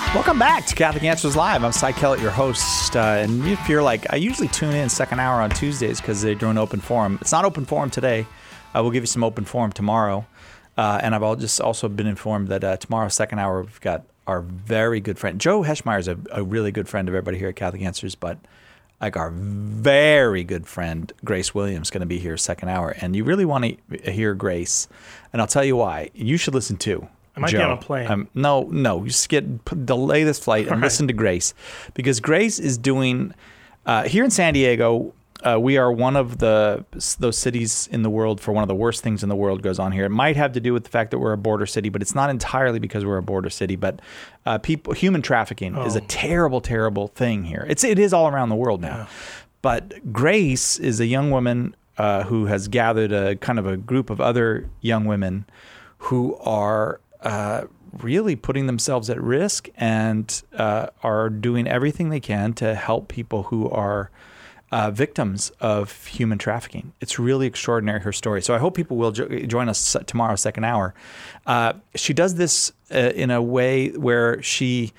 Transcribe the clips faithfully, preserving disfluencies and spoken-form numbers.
Welcome back to Catholic Answers Live. I'm Cy Kellett, your host. Uh, and if you're like, I usually tune in second hour on Tuesdays because they're doing open forum. It's not open forum today. Uh, we'll give you some open forum tomorrow. Uh, and I've all just also been informed that uh, tomorrow, second hour, we've got our very good friend. Joe Heschmeyer is a, a really good friend of everybody here at Catholic Answers, but like our very good friend, Grace Williams, going to be here second hour. And you really want to hear Grace. And I'll tell you why. You should listen too. I might Joe. be on a plane. Um, no, no. You just get p- delay this flight and All listen right. to Grace, because Grace is doing uh, here in San Diego. Uh, we are one of the those cities in the world for one of the worst things in the world goes on here. It might have to do with the fact that we're a border city, but it's not entirely because we're a border city. But uh, people, human trafficking Oh. is a terrible, terrible thing here. It's it is all around the world now. Yeah. But Grace is a young woman uh, who has gathered a kind of a group of other young women who are uh, really putting themselves at risk and uh, are doing everything they can to help people who are uh, victims of human trafficking. It's really extraordinary, her story. So I hope people will jo- join us tomorrow, second hour. Uh, she does this uh, in a way where she,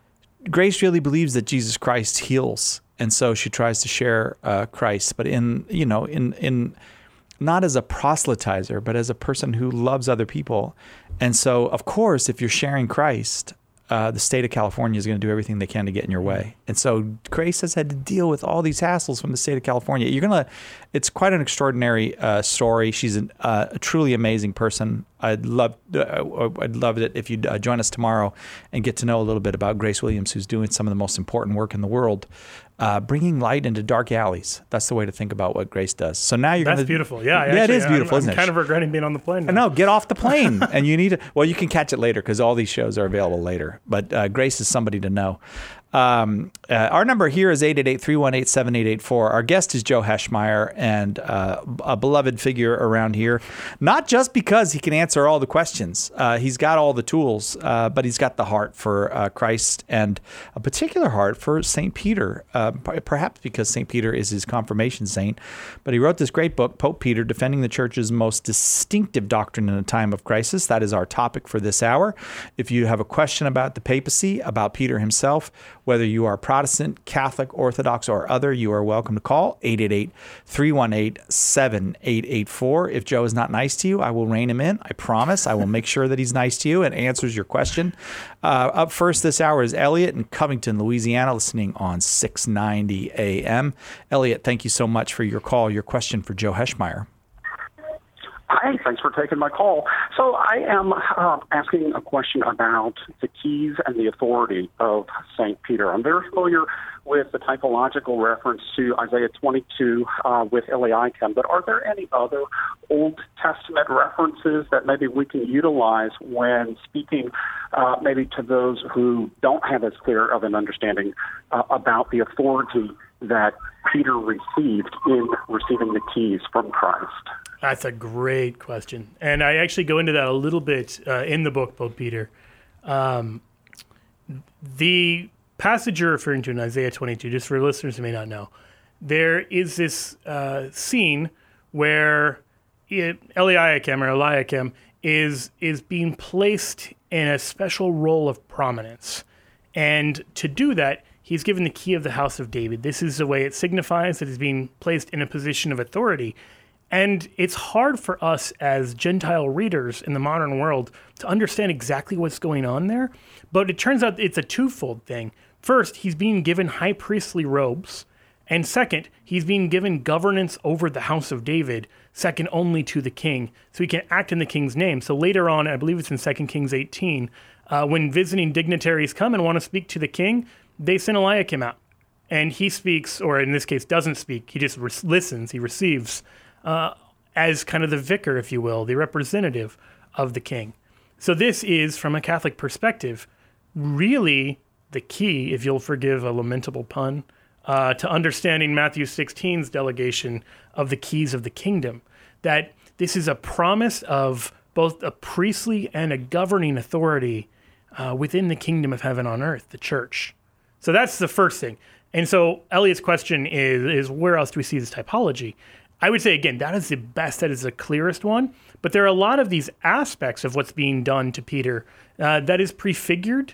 Grace really believes that Jesus Christ heals. And so she tries to share uh, Christ, but in, you know, in, in, not as a proselytizer, but as a person who loves other people. And so, of course, if you're sharing Christ, uh, the state of California is going to do everything they can to get in your way. And so Grace has had to deal with all these hassles from the state of California. You're going to, it's quite an extraordinary uh, story. She's an, uh, a truly amazing person. I'd love, uh, I'd love it if you'd uh, join us tomorrow and get to know a little bit about Grace Williams, who's doing some of the most important work in the world. Uh, bringing light into dark alleys. That's the way to think about what Grace does. So now you're going That's to... beautiful. Yeah, yeah, actually, it is beautiful, I'm, isn't I'm it? kind of regretting being on the plane now. No, get off the plane. And you need to... Well, you can catch it later because all these shows are available later. But uh, Grace is somebody to know. Um, uh, our number here is eight eight eight, three one eight, seven eight eight four. Our guest is Joe Heschmeyer, and uh, a beloved figure around here. Not just because he can answer all the questions. Uh, he's got all the tools, uh, but he's got the heart for uh, Christ and a particular heart for Saint Peter, uh, perhaps because Saint Peter is his confirmation saint. But he wrote this great book, Pope Peter, Defending the Church's Most Distinctive Doctrine in a Time of Crisis. That is our topic for this hour. If you have a question about the papacy, about Peter himself, whether you are Protestant, Catholic, Orthodox, or other, you are welcome to call eight eight eight, three one eight, seven eight eight four. If Joe is not nice to you, I will rein him in. I promise. I will make sure that he's nice to you and answers your question. Uh, up first this hour is Elliot in Covington, Louisiana, listening on six ninety A M. Elliot, thank you so much for your call. Your question for Joe Heschmeyer. Hi, thanks for taking my call. So I am uh, asking a question about the keys and the authority of Saint Peter. I'm very familiar with the typological reference to Isaiah twenty-two uh, with Eliakim, but are there any other Old Testament references that maybe we can utilize when speaking uh, maybe to those who don't have as clear of an understanding uh, about the authority that Peter received in receiving the keys from Christ? That's a great question. And I actually go into that a little bit uh, in the book, Pope Peter. Um, the passage you're referring to in Isaiah twenty-two, just for listeners who may not know, there is this uh, scene where it, Eliakim or Eliakim is, is being placed in a special role of prominence. And to do that, he's given the key of the house of David. This is the way it signifies that he's being placed in a position of authority. And it's hard for us as Gentile readers in the modern world to understand exactly what's going on there. But it turns out it's a twofold thing. First, he's being given high priestly robes. And second, he's being given governance over the house of David, second only to the king. So he can act in the king's name. So later on, I believe it's in Second Kings eighteen, uh, when visiting dignitaries come and want to speak to the king, they send Eliakim out. And he speaks, or in this case doesn't speak, he just re- listens, he receives, Uh, as kind of the vicar, if you will, the representative of the king. So this is, from a Catholic perspective, really the key, if you'll forgive a lamentable pun, uh, to understanding Matthew sixteen's delegation of the keys of the kingdom. That this is a promise of both a priestly and a governing authority uh, within the kingdom of heaven on earth, the church. So that's the first thing. And so Elliot's question is, is where else do we see this typology? I would say, again, that is the best, that is the clearest one. But there are a lot of these aspects of what's being done to Peter uh, that is prefigured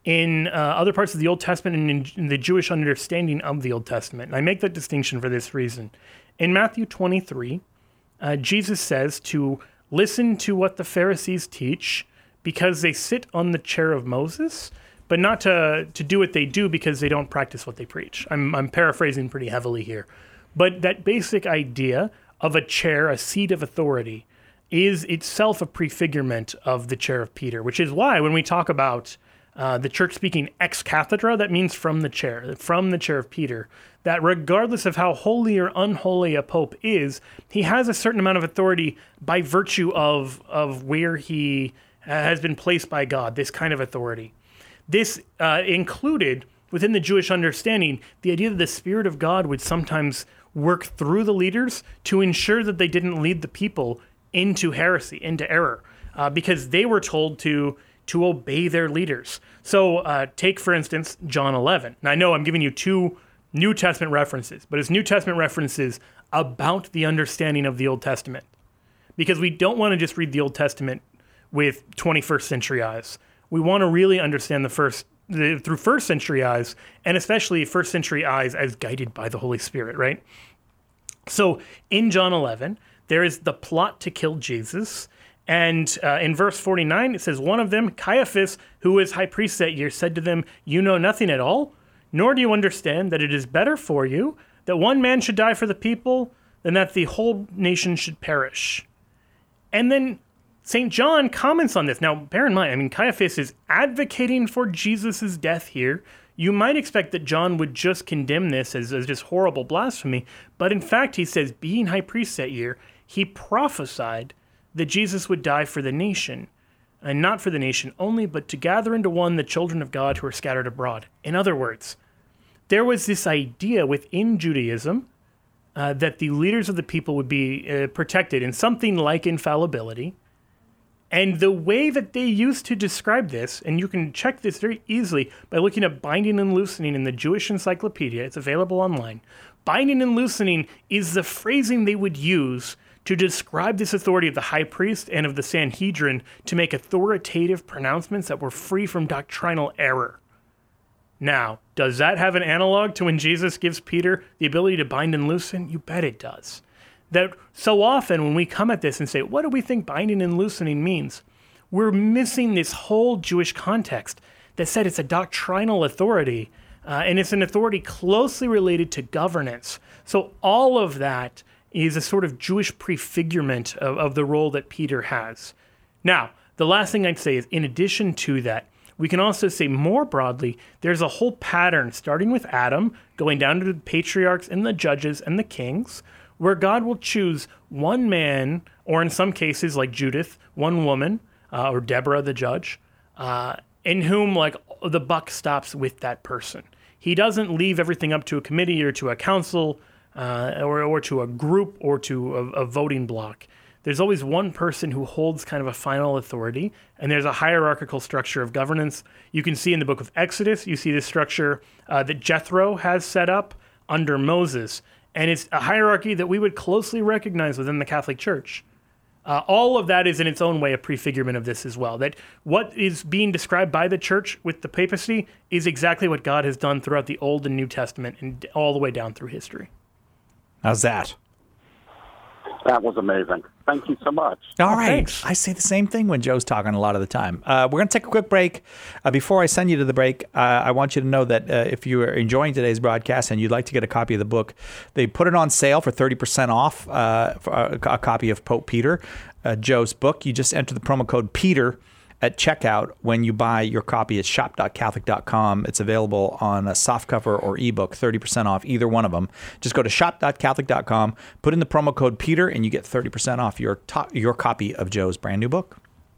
in uh, other parts of the Old Testament and in, in the Jewish understanding of the Old Testament. And I make that distinction for this reason. In Matthew twenty-three, uh, Jesus says to listen to what the Pharisees teach because they sit on the chair of Moses, but not to, to do what they do because they don't practice what they preach. I'm, I'm paraphrasing pretty heavily here. But that basic idea of a chair, a seat of authority, is itself a prefigurement of the chair of Peter, which is why when we talk about uh, the church speaking ex cathedra, that means from the chair, from the chair of Peter, that regardless of how holy or unholy a pope is, he has a certain amount of authority by virtue of, of where he has been placed by God, this kind of authority. This uh, included, within the Jewish understanding, the idea that the Spirit of God would sometimes work through the leaders to ensure that they didn't lead the people into heresy, into error, uh, because they were told to to obey their leaders. So uh, take, for instance, John eleven. Now, I know I'm giving you two New Testament references, but it's New Testament references about the understanding of the Old Testament, because we don't want to just read the Old Testament with twenty-first century eyes. We want to really understand the first the, through first century eyes, and especially first century eyes as guided by the Holy Spirit, right? So in John eleven, there is the plot to kill Jesus. And uh, in verse forty-nine, it says, one of them, Caiaphas, who was high priest that year, said to them, you know nothing at all, nor do you understand that it is better for you that one man should die for the people than that the whole nation should perish. And then Saint John comments on this. Now, bear in mind, I mean, Caiaphas is advocating for Jesus' death here. You might expect that John would just condemn this as, as just horrible blasphemy, but in fact, he says, being high priest that year, he prophesied that Jesus would die for the nation, and not for the nation only, but to gather into one the children of God who are scattered abroad. In other words, there was this idea within Judaism uh, that the leaders of the people would be uh, protected in something like infallibility. And the way that they used to describe this, and you can check this very easily by looking at binding and loosening in the Jewish Encyclopedia, it's available online. Binding and loosening is the phrasing they would use to describe this authority of the high priest and of the Sanhedrin to make authoritative pronouncements that were free from doctrinal error. Now, does that have an analog to when Jesus gives Peter the ability to bind and loosen? You bet it does. That so often when we come at this and say, what do we think binding and loosening means? We're missing this whole Jewish context that said it's a doctrinal authority, uh, and it's an authority closely related to governance. So all of that is a sort of Jewish prefigurement of, of the role that Peter has. Now, the last thing I'd say is, in addition to that, we can also say more broadly, there's a whole pattern starting with Adam, going down to the patriarchs and the judges and the kings, where God will choose one man, or in some cases like Judith, one woman, uh, or Deborah the judge, uh, in whom like the buck stops with that person. He doesn't leave everything up to a committee or to a council, Uh, or, or to a group or to a, a voting block. There's always one person who holds kind of a final authority, and there's a hierarchical structure of governance. You can see in the book of Exodus, you see this structure uh, that Jethro has set up under Moses, and it's a hierarchy that we would closely recognize within the Catholic Church. Uh, all of that is in its own way a prefigurement of this as well, that what is being described by the church with the papacy is exactly what God has done throughout the Old and New Testament and all the way down through history. How's that? That was amazing. Thank you so much. All oh, right. Thanks. I say the same thing when Joe's talking a lot of the time. Uh, we're going to take a quick break. Uh, before I send you to the break, uh, I want you to know that uh, if you are enjoying today's broadcast and you'd like to get a copy of the book, they put it on sale for thirty percent off uh, for a, a copy of Pope Peter, uh, Joe's book. You just enter the promo code PETER at checkout when you buy your copy at shop dot catholic dot com. It's available on a softcover or ebook, thirty percent off either one of them. Just go to shop dot catholic dot com, put in the promo code Peter, and you get thirty percent off your to- your copy of Joe's brand new book.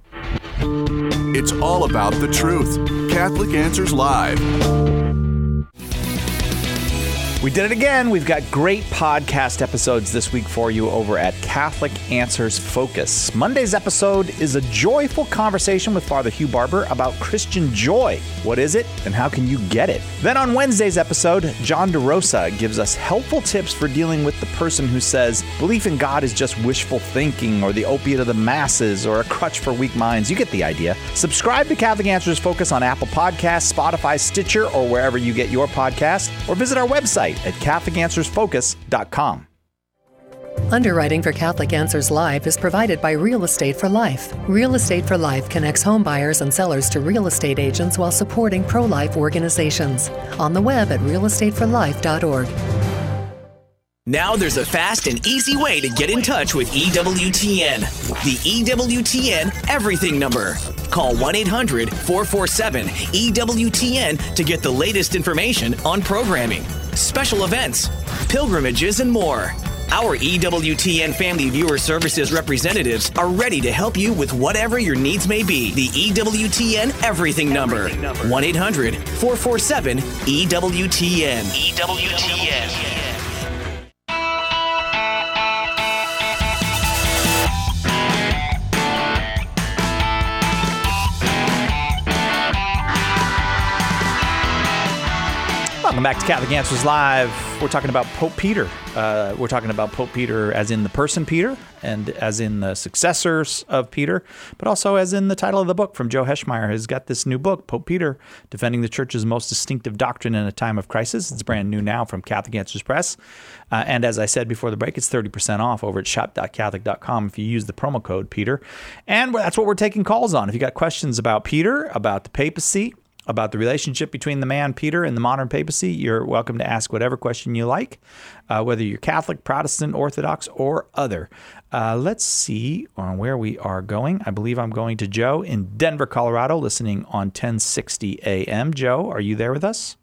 It's all about the truth. Catholic Answers Live. We did it again. We've got great podcast episodes this week for you over at Catholic Answers Focus. Monday's episode is a joyful conversation with Father Hugh Barber about Christian joy. What is it and how can you get it? Then on Wednesday's episode, John DeRosa gives us helpful tips for dealing with the person who says belief in God is just wishful thinking or the opiate of the masses or a crutch for weak minds. You get the idea. Subscribe to Catholic Answers Focus on Apple Podcasts, Spotify, Stitcher, or wherever you get your podcast, or visit our website at Catholic Answers Focus dot com. Underwriting for Catholic Answers Live is provided by Real Estate for Life. Real Estate for Life connects home buyers and sellers to real estate agents while supporting pro-life organizations. On the web at real estate for life dot org. Now there's a fast and easy way to get in touch with E W T N. The E W T N Everything Number. Call one eight hundred four four seven E W T N to get the latest information on programming, special events, pilgrimages, and more. Our E W T N Family Viewer Services representatives are ready to help you with whatever your needs may be. The E W T N Everything Number. one eight hundred four four seven E W T N. E W T N. Welcome back to Catholic Answers Live. We're talking about Pope Peter. Uh, we're talking about Pope Peter as in the person Peter and as in the successors of Peter, but also as in the title of the book from Joe Heschmeyer. He's got this new book, Pope Peter, Defending the Church's Most Distinctive Doctrine in a Time of Crisis. It's brand new now from Catholic Answers Press. Uh, and as I said before the break, it's thirty percent off over at shop dot catholic dot com if you use the promo code Peter. And that's what we're taking calls on. If you got questions about Peter, about the papacy, about the relationship between the man Peter and the modern papacy, you're welcome to ask whatever question you like, uh, whether you're Catholic, Protestant, Orthodox, or other. Uh, let's see on where we are going. I believe I'm going to Joe in Denver, Colorado, listening on ten sixty A M. Joe, are you there with us?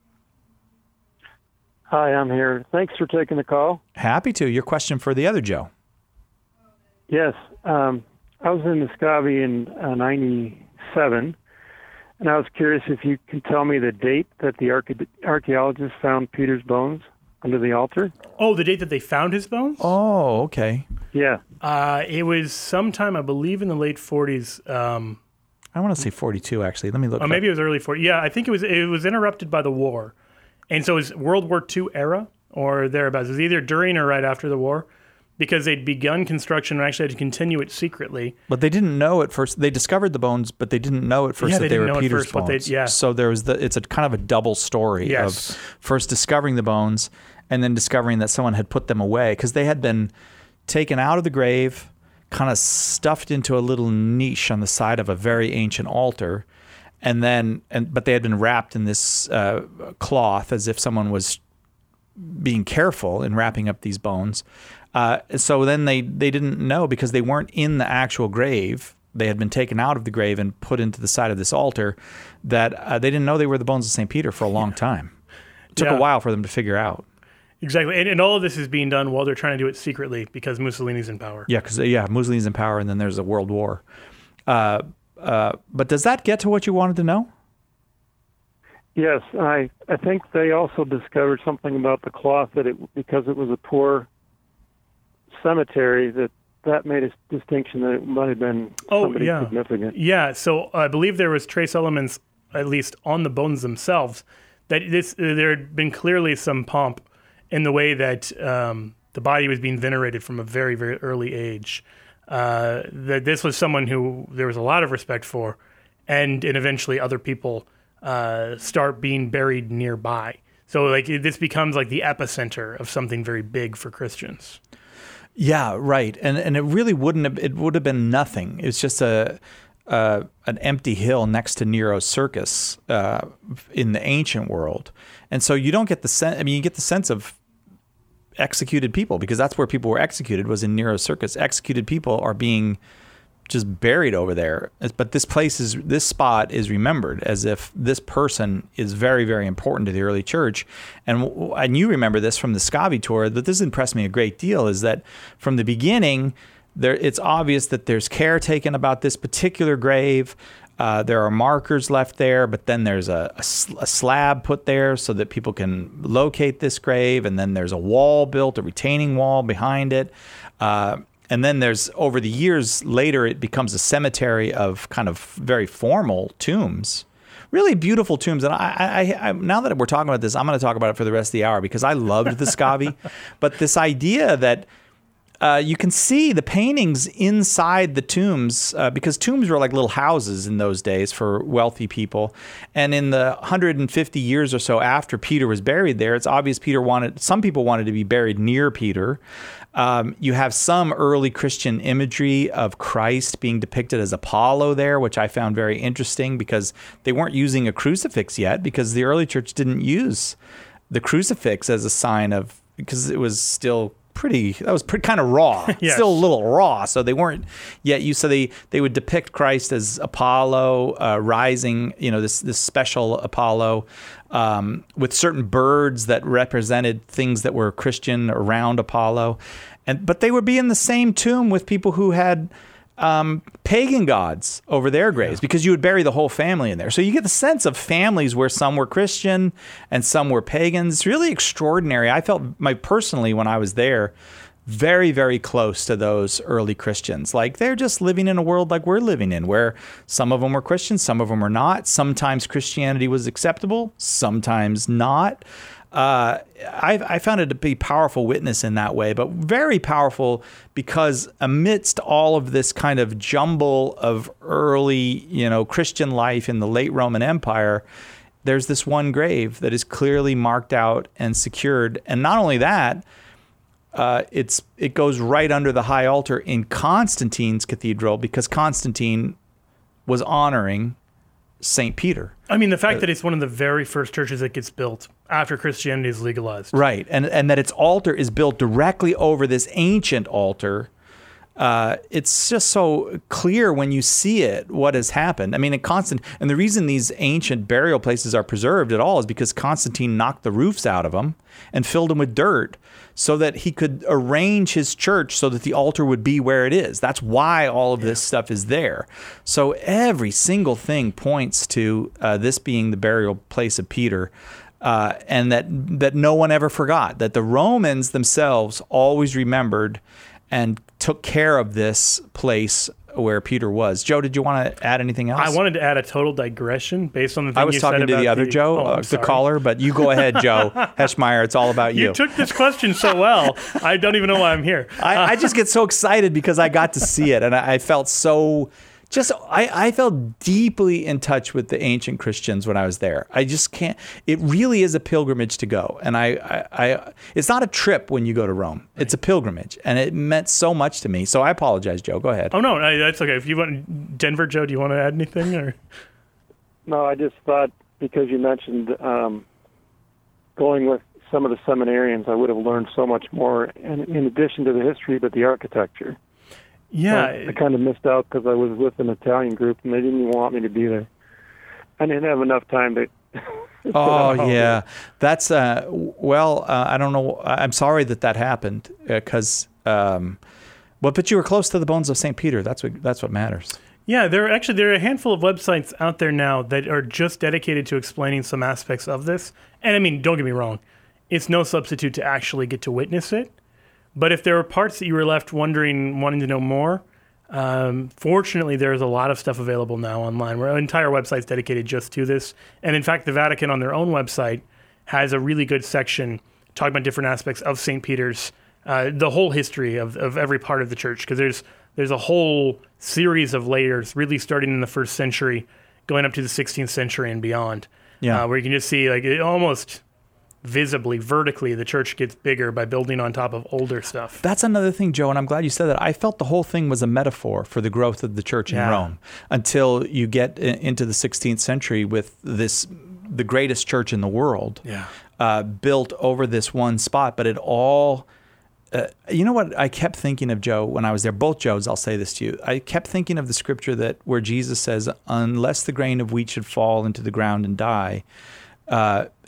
Hi, I'm here. Thanks for taking the call. Happy to. Your question for the other Joe. Yes. Um, I was in Muscovy in uh, ninety-seven. And I was curious if you can tell me the date that the arche- archaeologists found Peter's bones under the altar. Oh, the date that they found his bones? Oh, okay. Yeah. Uh, it was sometime, I believe, in the late forties. Um, I want to say forty-two, actually. Let me look. Or maybe it was early forties. Yeah, I think it was it was interrupted by the war. And so it was World War Two era or thereabouts. It was either during or right after the war, because they'd begun construction and actually had to continue it secretly. But they didn't know at first. They discovered the bones, but they didn't know at first yeah, that they, they didn't were know Peter's at first, bones. They, yeah. So there was the. It's a kind of a double story yes. of first discovering the bones and then discovering that someone had put them away because they had been taken out of the grave, kind of stuffed into a little niche on the side of a very ancient altar, and then and but they had been wrapped in this uh, cloth as if someone was being careful in wrapping up these bones. Uh, so then they, they didn't know because they weren't in the actual grave. They had been taken out of the grave and put into the side of this altar that uh, they didn't know they were the bones of Saint Peter for a long time. It took yeah. a while for them to figure out. Exactly. And, and all of this is being done while they're trying to do it secretly because Mussolini's in power. Yeah, because yeah, Mussolini's in power and then there's a world war. Uh, uh, but does that get to what you wanted to know? Yes, I I think they also discovered something about the cloth that it because it was a poor cemetery that that made a distinction that it might have been oh, somebody yeah. significant. Yeah, so I believe there was trace elements, at least on the bones themselves, that this uh, there had been clearly some pomp in the way that um, the body was being venerated from a very, very early age. Uh, that this was someone who there was a lot of respect for, and, and eventually other people uh, start being buried nearby. So like this becomes like the epicenter of something very big for Christians. Yeah, right. And and it really wouldn't have, it would have been nothing. It's just a uh, an empty hill next to Nero's circus uh, in the ancient world. And so you don't get the sense, I mean, you get the sense of executed people because that's where people were executed was in Nero's circus. Executed people are being just buried over there. But this place is, this spot is remembered as if this person is very, very important to the early church. And, and you remember this from the Scavi tour, but this impressed me a great deal, is that from the beginning, there, it's obvious that there's care taken about this particular grave. Uh, there are markers left there, but then there's a, a, a slab put there so that people can locate this grave, and then there's a wall built, a retaining wall behind it. Uh, and then there's, over the years later, it becomes a cemetery of kind of very formal tombs. Really beautiful tombs. And I, I, I, now that we're talking about this, I'm going to talk about it for the rest of the hour because I loved the Scavi. But this idea that Uh, you can see the paintings inside the tombs uh, because tombs were like little houses in those days for wealthy people. And in the one hundred fifty years or so after Peter was buried there, it's obvious Peter wanted, some people wanted to be buried near Peter. Um, you have some early Christian imagery of Christ being depicted as Apollo there, which I found very interesting because they weren't using a crucifix yet because the early church didn't use the crucifix as a sign of, because it was still pretty, that was pretty kind of raw, yes. Still a little raw. So they weren't yet used. So they, they would depict Christ as Apollo uh, rising, you know, this, this special Apollo um, with certain birds that represented things that were Christian around Apollo. And, but they would be in the same tomb with people who had Um, pagan gods over their graves yeah. because you would bury the whole family in there. So you get the sense of families where some were Christian and some were pagans. It's really extraordinary. I felt my personally when I was there very, very close to those early Christians. Like they're just living in a world like we're living in, where some of them were Christians, some of them were not. Sometimes Christianity was acceptable, sometimes not. Uh, I, I found it to be powerful witness in that way, but very powerful because amidst all of this kind of jumble of early, you know, Christian life in the late Roman Empire, there's this one grave that is clearly marked out and secured. And not only that, uh, it's it goes right under the high altar in Constantine's cathedral because Constantine was honoring Saint Peter. I mean, the fact uh, that it's one of the very first churches that gets built after Christianity is legalized. Right. And and that its altar is built directly over this ancient altar. Uh, it's just so clear when you see it what has happened. I mean, in Constant, and the reason these ancient burial places are preserved at all is because Constantine knocked the roofs out of them and filled them with dirt so that he could arrange his church so that the altar would be where it is. That's why all of this yeah. stuff is there. So every single thing points to uh, this being the burial place of Peter. Uh, and that that no one ever forgot, that the Romans themselves always remembered and took care of this place where Peter was. Joe, did you want to add anything else? I wanted to add a total digression based on the thing I was you talking said to about the other the, Joe, oh, uh, the caller, but you go ahead, Joe Heschmeyer. It's all about you. You took this question so well. I don't even know why I'm here. I, I just get so excited because I got to see it, and I, I felt so... Just, I, I felt deeply in touch with the ancient Christians when I was there. I just can't, it really is a pilgrimage to go. And I, I, I it's not a trip when you go to Rome. Right. It's a pilgrimage. And it meant so much to me. So I apologize, Joe. Go ahead. Oh, no, no, that's okay. If you want, Denver, Joe, do you want to add anything? Or? No, I just thought because you mentioned um, going with some of the seminarians, I would have learned so much more, in, in addition to the history, but the architecture. Yeah, I, I kind of missed out because I was with an Italian group and they didn't even want me to be there. I didn't have enough time to. Oh yeah, that's uh. Well, uh, I don't know. I'm sorry that that happened because, uh, um, well, but you were close to the bones of Saint Peter. That's what that's what matters. Yeah, there are actually there are a handful of websites out there now that are just dedicated to explaining some aspects of this. And I mean, don't get me wrong, it's no substitute to actually get to witness it. But if there were parts that you were left wondering, wanting to know more, um, fortunately, there's a lot of stuff available now online. Where an entire website's dedicated just to this. And in fact, the Vatican on their own website has a really good section talking about different aspects of Saint Peter's, uh, the whole history of, of every part of the church. Because there's there's a whole series of layers, really starting in the first century, going up to the sixteenth century and beyond. Yeah, uh, where you can just see like it almost... visibly, vertically, the church gets bigger by building on top of older stuff. That's another thing, Joe, and I'm glad you said that. I felt the whole thing was a metaphor for the growth of the church yeah. in Rome until you get into the sixteenth century with this, the greatest church in the world, yeah. uh, built over this one spot. But it all, uh, you know what I kept thinking of, Joe, when I was there, both Joes, I'll say this to you. I kept thinking of the scripture that where Jesus says, unless the grain of wheat should fall into the ground and die, uh,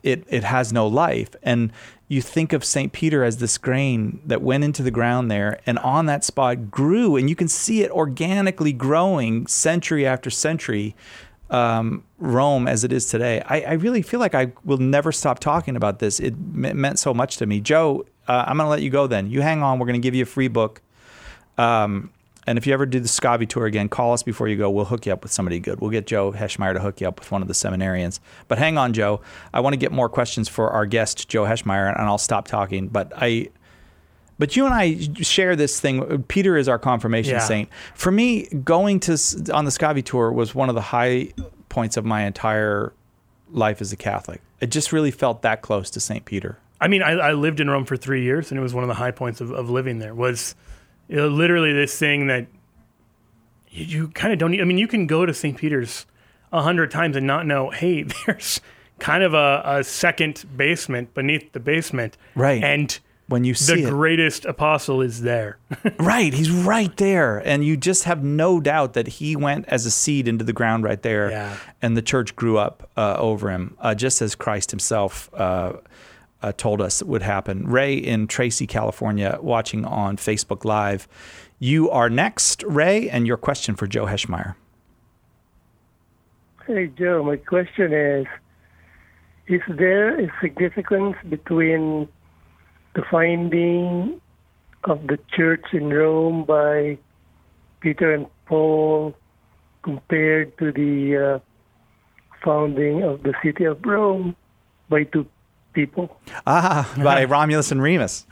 it it has no life. And you think of Saint Peter as this grain that went into the ground there and on that spot grew, and you can see it organically growing century after century, um, Rome as it is today. I, I really feel like I will never stop talking about this. It me- meant so much to me. Joe, uh, I'm going to let you go then. You hang on. We're going to give you a free book. Um, and if you ever do the Scavi tour again, call us before you go. We'll hook you up with somebody good. We'll get Joe Heschmeyer to hook you up with one of the seminarians. But hang on, Joe. I want to get more questions for our guest, Joe Heschmeyer, and I'll stop talking. But I, but you and I share this thing. Peter is our confirmation Yeah. saint. For me, going to on the Scavi tour was one of the high points of my entire life as a Catholic. It just really felt that close to Saint Peter. I mean, I, I lived in Rome for three years, and it was one of the high points of, of living there. Was you know, literally this thing that you, you kind of don't. I mean, you can go to Saint Peter's a hundred times and not know. Hey, there's kind of a, a second basement beneath the basement, Right. And When you see the it. greatest apostle is there. Right, he's right there. And you just have no doubt that he went as a seed into the ground right there. Yeah. And the church grew up uh, over him, uh, just as Christ himself uh, uh, told us would happen. Ray in Tracy, California, watching on Facebook Live. You are next, Ray, and your question for Joe Heschmeyer. Hey, Joe, my question is, is there a significance between the finding of the church in Rome by Peter and Paul compared to the uh, founding of the city of Rome by two people? Ah, by Romulus and Remus.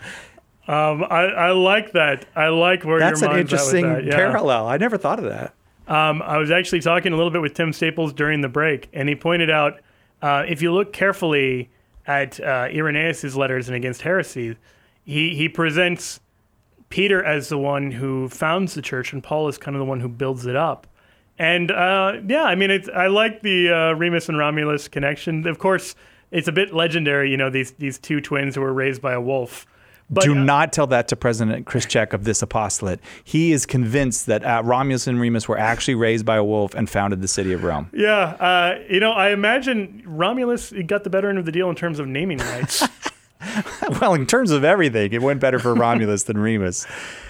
Um, I, I like that. I like where That's your an mind's at with interesting that. Yeah. parallel. I never thought of that. Um, I was actually talking a little bit with Tim Staples during the break, and he pointed out uh, if you look carefully at uh, Irenaeus' letters and Against Heresy, he, he presents Peter as the one who founds the church, and Paul is kind of the one who builds it up. And uh, yeah, I mean, it's, I like the uh, Remus and Romulus connection. Of course, it's a bit legendary, you know, these these two twins who were raised by a wolf. But, Do uh, not tell that to President Kryschek of this apostolate. He is convinced that uh, Romulus and Remus were actually raised by a wolf and founded the city of Rome. Yeah, uh, you know, I imagine Romulus got the better end of the deal in terms of naming rights. Well, in terms of everything, it went better for Romulus than Remus.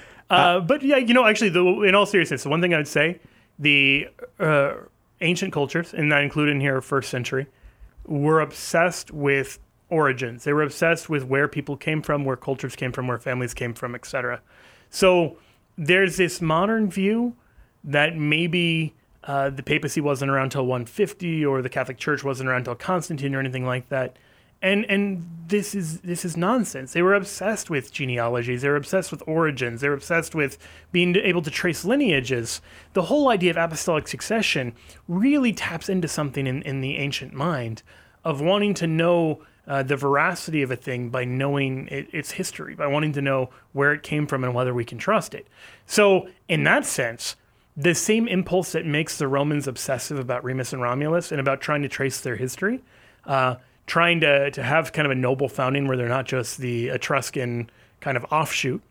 Uh, but yeah, you know, actually, the, in all seriousness, the one thing I would say, the uh, ancient cultures, and I include in here first century, were obsessed with origins. They were obsessed with where people came from, where cultures came from, where families came from, et cetera. So there's this modern view that maybe uh, the papacy wasn't around till one fifty, or the Catholic Church wasn't around till Constantine, or anything like that. And and this is this is nonsense. They were obsessed with genealogies. They were obsessed with origins. They were obsessed with being able to trace lineages. The whole idea of apostolic succession really taps into something in, in the ancient mind of wanting to know uh, the veracity of a thing by knowing it, its history, by wanting to know where it came from and whether we can trust it. So in that sense, the same impulse that makes the Romans obsessive about Remus and Romulus and about trying to trace their history, uh, trying to, to have kind of a noble founding where they're not just the Etruscan kind of offshoot,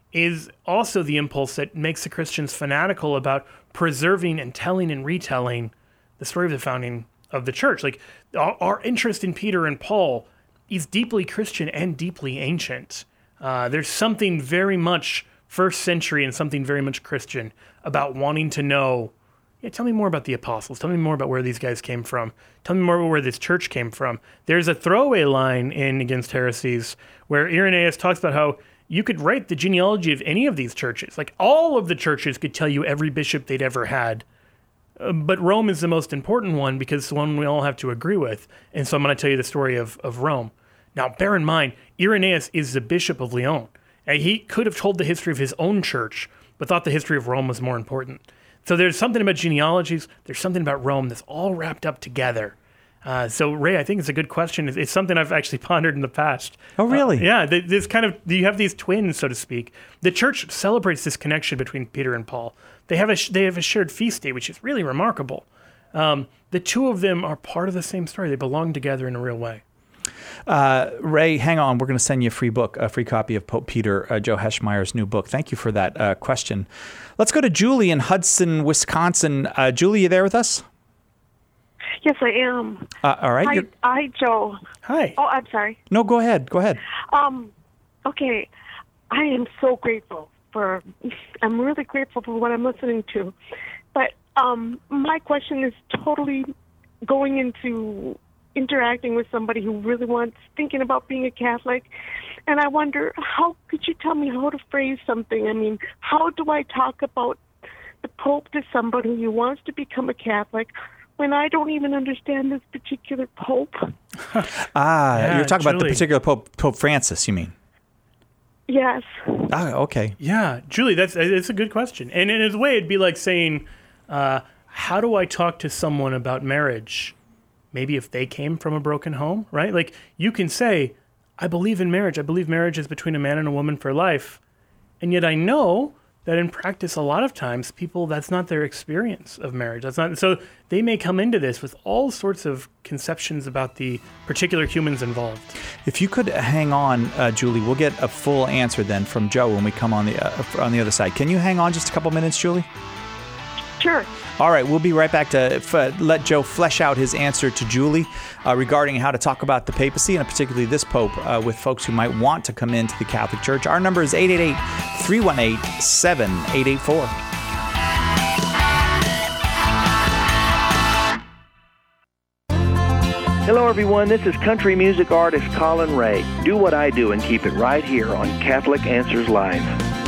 is also the impulse that makes the Christians fanatical about preserving and telling and retelling the story of the founding of the church. Like our, our interest in Peter and Paul is deeply Christian and deeply ancient. Uh, there's something very much first century and something very much Christian about wanting to know, yeah, tell me more about the apostles. Tell me more about where these guys came from. Tell me more about where this church came from. There's a throwaway line in Against Heresies where Irenaeus talks about how you could write the genealogy of any of these churches. Like all of the churches could tell you every bishop they'd ever had. Uh, but Rome is the most important one because it's the one we all have to agree with. And so I'm going to tell you the story of, of Rome. Now, bear in mind, Irenaeus is the bishop of Lyon. And he could have told the history of his own church, but thought the history of Rome was more important. So there's something about genealogies, there's something about Rome that's all wrapped up together. Uh, so, Ray, I think it's a good question. It's, it's something I've actually pondered in the past. Oh, really? Uh, yeah, th- this kind of, you have these twins, so to speak. The church celebrates this connection between Peter and Paul. They have a, sh- they have a shared feast day, which is really remarkable. Um, the two of them are part of the same story. They belong together in a real way. Uh, Ray, hang on. We're going to send you a free book, a free copy of Pope Peter, uh, Joe Heschmeyer's new book. Thank you for that uh, question. Let's go to Julie in Hudson, Wisconsin. Uh, Julie, you there with us? Yes, I am. Uh, all right. Hi, You're... hi, Joe. Hi. Oh, I'm sorry. No, go ahead. Go ahead. Um, okay. I am so grateful for, I'm really grateful for what I'm listening to. But um, my question is totally going into interacting with somebody who really wants, thinking about being a Catholic. And I wonder, how could you tell me how to phrase something? I mean, how do I talk about the Pope to somebody who wants to become a Catholic when I don't even understand this particular Pope? ah, Yeah, you're talking Julie. about the particular Pope, Pope Francis, you mean? Yes. Ah, okay. Yeah, Julie, that's it's a good question. And in a way, it'd be like saying, uh, how do I talk to someone about marriage? Maybe if they came from a broken home, right? Like, you can say, I believe in marriage. I believe marriage is between a man and a woman for life. And yet I know that in practice, a lot of times, people, that's not their experience of marriage. That's not, so they may come into this with all sorts of conceptions about the particular humans involved. If you could hang on, uh, Julie, we'll get a full answer then from Joe when we come on the uh, on the other side. Can you hang on just a couple minutes, Julie? Sure. All right, we'll be right back to f- let Joe flesh out his answer to Julie uh, regarding how to talk about the papacy and particularly this Pope uh, with folks who might want to come into the Catholic Church. Our number is eight eight eight, three one eight, seven eight eight four. Hello, everyone. This is country music artist Colin Ray. Do what I do and keep it right here on Catholic Answers Live.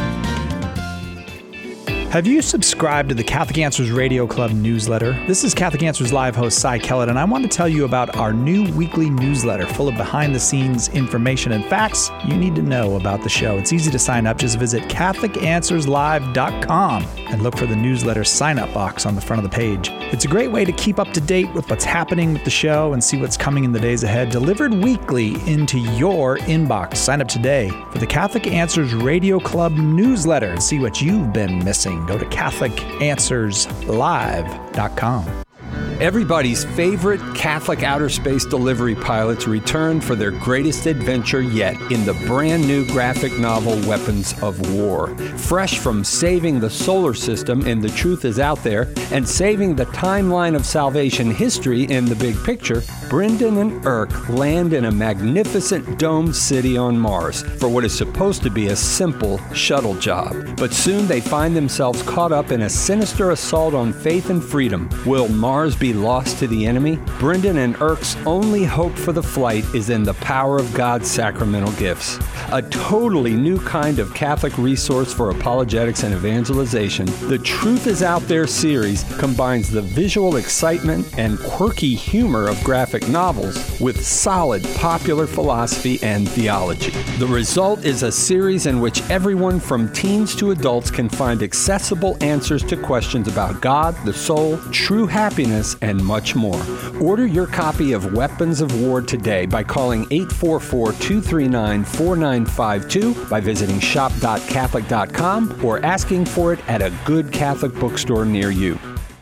Have you subscribed to the Catholic Answers Radio Club newsletter? This is Catholic Answers Live host Cy Kellett, and I want to tell you about our new weekly newsletter full of behind-the-scenes information and facts you need to know about the show. It's easy to sign up. Just visit Catholic Answers Live dot com and look for the newsletter sign-up box on the front of the page. It's a great way to keep up to date with what's happening with the show and see what's coming in the days ahead, delivered weekly into your inbox. Sign up today for the Catholic Answers Radio Club newsletter and see what you've been missing. Go to Catholic Answers Live dot com. Everybody's favorite Catholic outer space delivery pilots returned for their greatest adventure yet in the brand new graphic novel Weapons of War. Fresh from saving the solar system in The Truth Is Out There and saving the timeline of salvation history in The Big Picture, Brendan and Irk land in a magnificent domed city on Mars for what is supposed to be a simple shuttle job. But soon they find themselves caught up in a sinister assault on faith and freedom. Will Mars be lost to the enemy? Brendan and Irk's only hope for the flight is in the power of God's sacramental gifts. A totally new kind of Catholic resource for apologetics and evangelization, The Truth Is Out There series combines the visual excitement and quirky humor of graphic novels with solid popular philosophy and theology. The result is a series in which everyone from teens to adults can find accessible answers to questions about God, the soul, true happiness, and much more. Order your copy of Weapons of War today by calling eight four four, two three nine, four nine five two, by visiting shop dot catholic dot com, or asking for it at a good Catholic bookstore near you.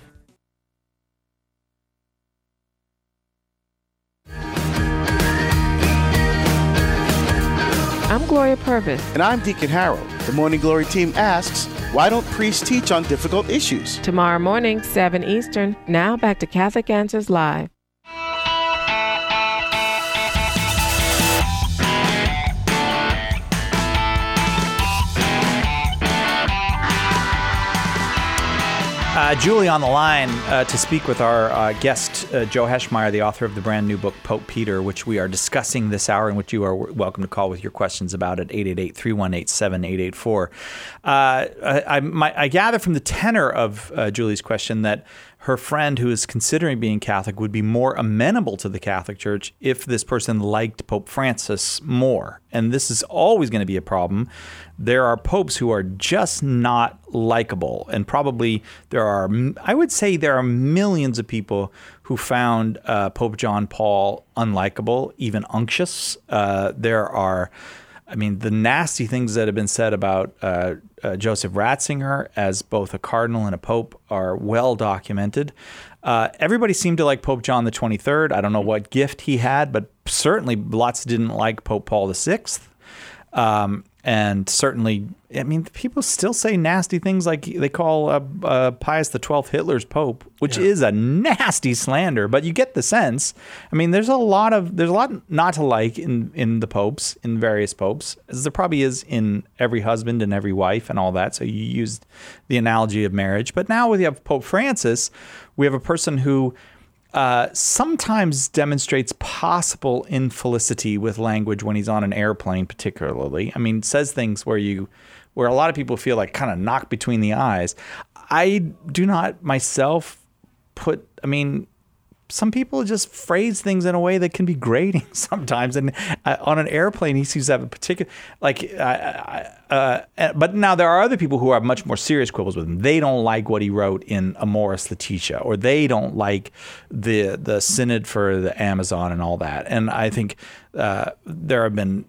I'm Gloria Purvis. And I'm Deacon Harold. The Morning Glory team asks, why don't priests teach on difficult issues? Tomorrow morning, seven Eastern. Now back to Catholic Answers Live. Uh, Julie on the line uh, to speak with our uh, guest, uh, Joe Heschmeyer, the author of the brand new book, Pope Peter, which we are discussing this hour and which you are w- welcome to call with your questions about at eight eight eight, three one eight, seven eight eight four. Uh, I, my, I gather from the tenor of uh, Julie's question that her friend who is considering being Catholic would be more amenable to the Catholic Church if this person liked Pope Francis more. And this is always going to be a problem. There are popes who are just not likable. And probably there are, I would say there are millions of people who found uh, Pope John Paul unlikable, even unctuous. Uh, there are, I mean, the nasty things that have been said about uh, uh, Joseph Ratzinger as both a cardinal and a pope are well documented. Uh, everybody seemed to like Pope John the twenty-third. I don't know what gift he had, but certainly lots didn't like Pope Paul the sixth. Um, and certainly, I mean, people still say nasty things like they call uh, uh, Pius the twelfth Hitler's Pope, which yeah. is a nasty slander. But you get the sense. I mean, there's a lot of there's a lot not to like in, in the popes, in various popes, as there probably is in every husband and every wife and all that. So you used the analogy of marriage. But now we have Pope Francis. We have a person who Uh, sometimes demonstrates possible infelicity with language when he's on an airplane, particularly. I mean, says things where you, where a lot of people feel like kind of knocked between the eyes. I do not myself put, I mean, some people just phrase things in a way that can be grating sometimes. And uh, on an airplane, he seems to have a particular, like, uh, uh, uh, but now there are other people who have much more serious quibbles with him. They don't like what he wrote in Amoris Laetitia, or they don't like the the Synod for the Amazon and all that. And I think uh, there have been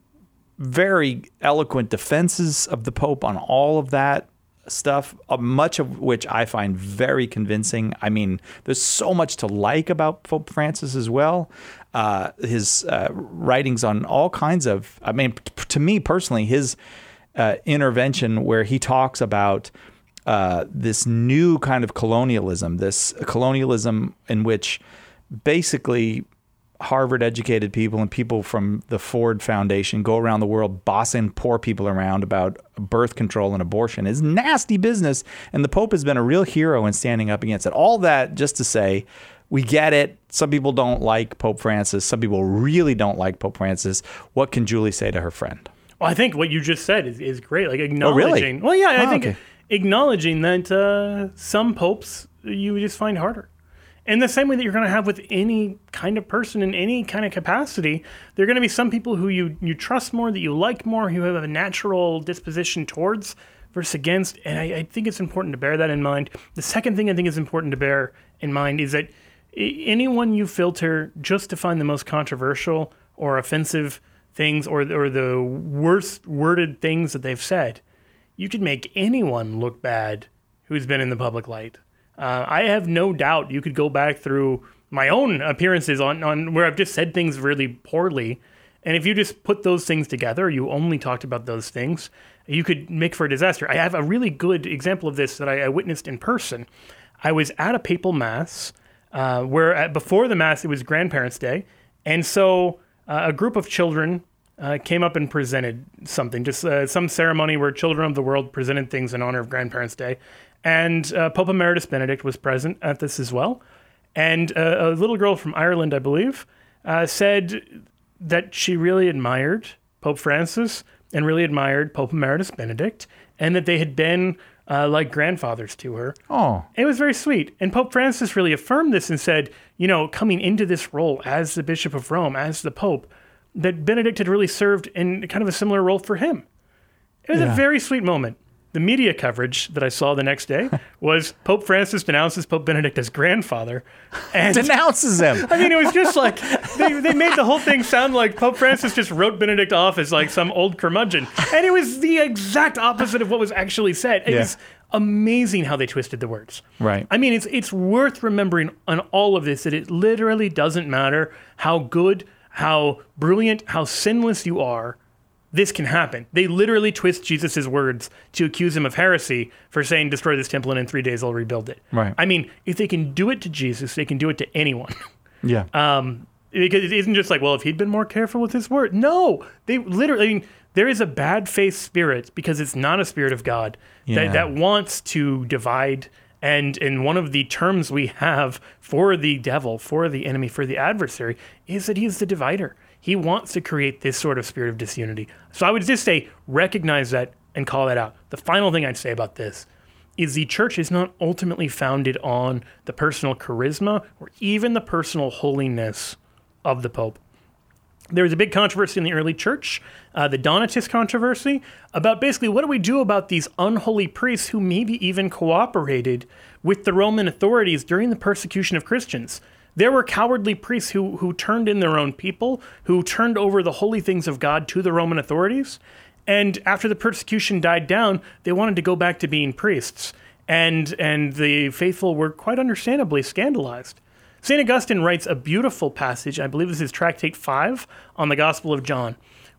very eloquent defenses of the Pope on all of that stuff, uh, much of which I find very convincing. I mean, there's so much to like about Pope Francis as well. Uh, his uh, writings on all kinds of, I mean, p- to me personally, his uh, intervention where he talks about uh, this new kind of colonialism, this colonialism in which basically Harvard-educated people and people from the Ford Foundation go around the world bossing poor people around about birth control and abortion is nasty business, and the Pope has been a real hero in standing up against it. All that just to say, we get it. Some people don't like Pope Francis. Some people really don't like Pope Francis. What can Julie say to her friend? Well, I think what you just said is, is great. Like acknowledging. Oh, really? Well, yeah, I oh, think okay. acknowledging that uh, some popes you just find harder. In the same way that you're going to have with any kind of person in any kind of capacity, there are going to be some people who you, you trust more, that you like more, who have a natural disposition towards versus against. And I, I think it's important to bear that in mind. The second thing I think is important to bear in mind is that anyone you filter just to find the most controversial or offensive things or, or the worst worded things that they've said, you could make anyone look bad who's been in the public light. Uh, I have no doubt you could go back through my own appearances on, on where I've just said things really poorly. And if you just put those things together, you only talked about those things, you could make for a disaster. I have a really good example of this that I, I witnessed in person. I was at a papal mass uh, where at, before the mass, it was Grandparents' Day. And so uh, a group of children uh, came up and presented something, just uh, some ceremony where children of the world presented things in honor of Grandparents' Day. And uh, Pope Emeritus Benedict was present at this as well. And uh, a little girl from Ireland, I believe, uh, said that she really admired Pope Francis and really admired Pope Emeritus Benedict, and that they had been uh, like grandfathers to her. Oh. It was very sweet. And Pope Francis really affirmed this and said, you know, coming into this role as the Bishop of Rome, as the Pope, that Benedict had really served in kind of a similar role for him. It was yeah. a very sweet moment. The media coverage that I saw the next day was Pope Francis denounces Pope Benedict as grandfather. And denounces him. I mean, it was just like, they, they made the whole thing sound like Pope Francis just wrote Benedict off as like some old curmudgeon. And it was the exact opposite of what was actually said. It yeah. was amazing how they twisted the words. Right. I mean, it's it's worth remembering on all of this that it literally doesn't matter how good, how brilliant, how sinless you are. This can happen. They literally twist Jesus' words to accuse him of heresy for saying, destroy this temple and in three days I'll rebuild it. Right. I mean, if they can do it to Jesus, they can do it to anyone. Yeah. Um, because it isn't just like, well, if he'd been more careful with his word. No, they literally, I mean, there is a bad faith spirit because it's not a spirit of God yeah. that, that wants to divide. And, and one of the terms we have for the devil, for the enemy, for the adversary, is that he is the divider. He wants to create this sort of spirit of disunity. So I would just say, recognize that and call that out. The final thing I'd say about this is the church is not ultimately founded on the personal charisma or even the personal holiness of the Pope. There was a big controversy in the early church, uh, the Donatist controversy, about basically what do we do about these unholy priests who maybe even cooperated with the Roman authorities during the persecution of Christians. There were cowardly priests who, who turned in their own people, who turned over the holy things of God to the Roman authorities. And after the persecution died down, they wanted to go back to being priests. And, and the faithful were quite understandably scandalized. Saint Augustine writes a beautiful passage, I believe this is Tractate five on the Gospel of John,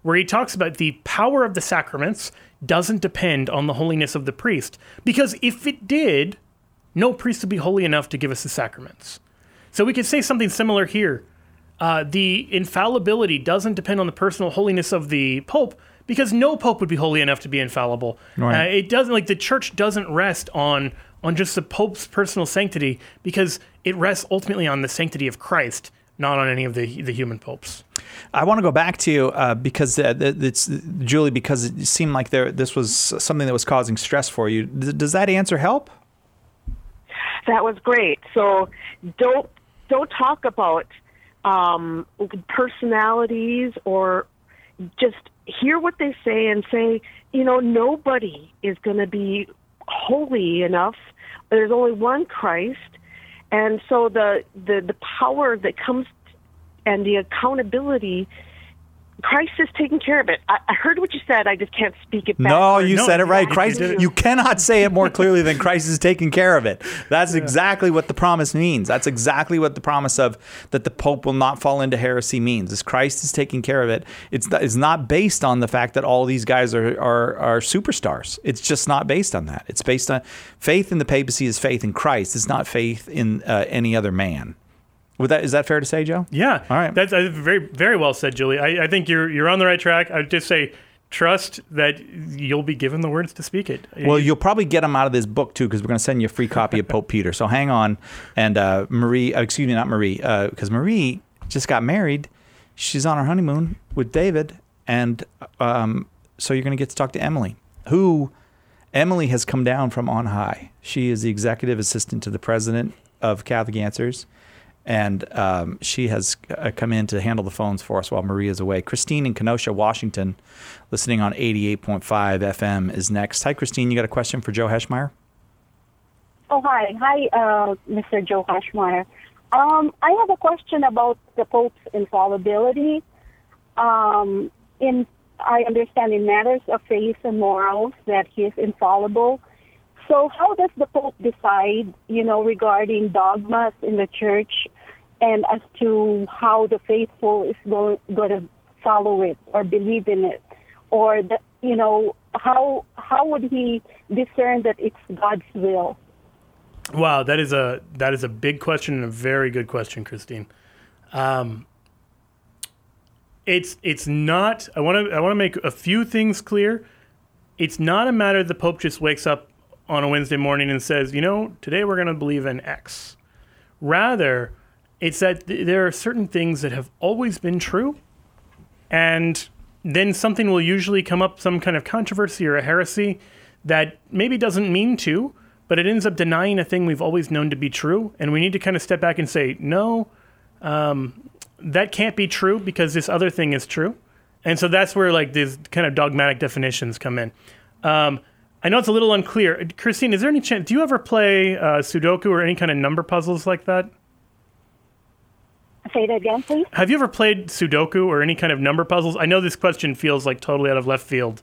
where he talks about the power of the sacraments doesn't depend on the holiness of the priest. Because if it did, no priest would be holy enough to give us the sacraments. So we could say something similar here. Uh, the infallibility doesn't depend on the personal holiness of the Pope, because no Pope would be holy enough to be infallible. Right. Uh, it doesn't, like, the Church doesn't rest on on just the Pope's personal sanctity, because it rests ultimately on the sanctity of Christ, not on any of the the human popes. I want to go back to you uh, because uh, it's Julie, because it seemed like there this was something that was causing stress for you. Does that answer help? That was great. So don't don't talk about um, personalities, or just hear what they say and say, you know, nobody is going to be holy enough. There's only one Christ. And so the, the, the power that comes and the accountability, Christ is taking care of it. I, I heard what you said. I just can't speak it back. No, you No, said it right. you Christ, did it. you cannot say it more clearly than Christ is taking care of it. That's exactly what the promise means. That's exactly what the promise of that the Pope will not fall into heresy means. Is Christ is taking care of it. It's it's not based on the fact that all these guys are are, are superstars. It's just not based on that. It's based on faith in the papacy is faith in Christ. It's not faith in uh, any other man. Would that, is that fair to say, Joe? Yeah. All right. That's uh, very, very well said, Julie. I, I think you're you're on the right track. I would just say, trust that you'll be given the words to speak it. Well, you'll probably get them out of this book, too, because we're going to send you a free copy of Pope Peter. So hang on. And uh, Marie, uh, excuse me, not Marie, because uh, Marie just got married. She's on her honeymoon with David. And um, so you're going to get to talk to Emily, who Emily has come down from on high. She is the executive assistant to the president of Catholic Answers. And um, she has uh, come in to handle the phones for us while Marie is away. Christine in Kenosha, Washington, listening on eighty-eight point five F M is next. Hi, Christine. You got a question for Joe Heschmeyer? Oh, hi. Hi, uh, Mister Joe Heschmeyer. Um, I have a question about the Pope's infallibility. Um, in I understand in matters of faith and morals that he is infallible. So how does the Pope decide, you know, regarding dogmas in the Church, and as to how the faithful is going, going to follow it or believe in it? Or, the, you know, how how would he discern that it's God's will? Wow, that is a that is a big question and a very good question, Christine. Um, it's it's not. I want to I want to make a few things clear. It's not a matter the Pope just wakes up on a Wednesday morning and says, you know, today we're going to believe in X. Rather, it's that th- there are certain things that have always been true, and then something will usually come up, some kind of controversy or a heresy that maybe doesn't mean to, but it ends up denying a thing we've always known to be true, and we need to kind of step back and say, no, um, that can't be true because this other thing is true. And so that's where like these kind of dogmatic definitions come in. Um, I know it's a little unclear. Christine, is there any chance, do you ever play uh, Sudoku or any kind of number puzzles like that? Say that again, please. Have you ever played Sudoku or any kind of number puzzles? I know this question feels like totally out of left field.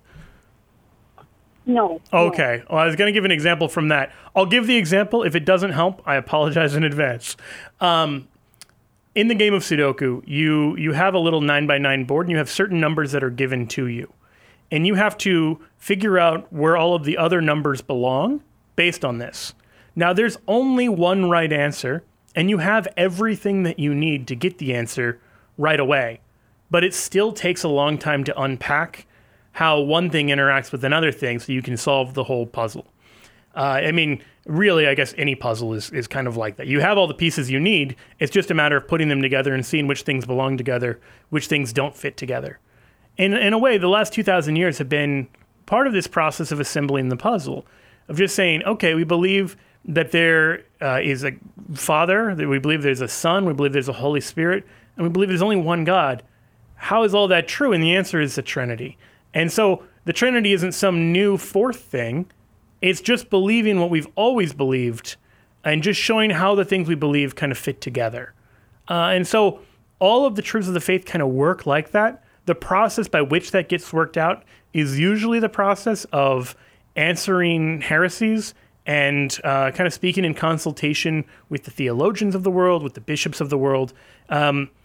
No. Okay. Well, I was going to give an example from that. I'll give the example. If it doesn't help, I apologize in advance. Um, in the game of Sudoku, you you have a little nine by nine board, and you have certain numbers that are given to you. And you have to figure out where all of the other numbers belong based on this. Now, there's only one right answer, and you have everything that you need to get the answer right away. But it still takes a long time to unpack how one thing interacts with another thing so you can solve the whole puzzle. Uh, I mean, really, I guess any puzzle is, is kind of like that. You have all the pieces you need. It's just a matter of putting them together and seeing which things belong together, which things don't fit together. In, in a way, the last two thousand years have been part of this process of assembling the puzzle, of just saying, okay, we believe that there uh, is a Father, that we believe there's a Son, we believe there's a Holy Spirit, and we believe there's only one God. How is all that true? And the answer is the Trinity. And so the Trinity isn't some new fourth thing. It's just believing what we've always believed and just showing how the things we believe kind of fit together. Uh, and so all of the truths of the faith kind of work like that. The process by which that gets worked out is usually the process of answering heresies and uh, kind of speaking in consultation with the theologians of the world, with the bishops of the world. Um,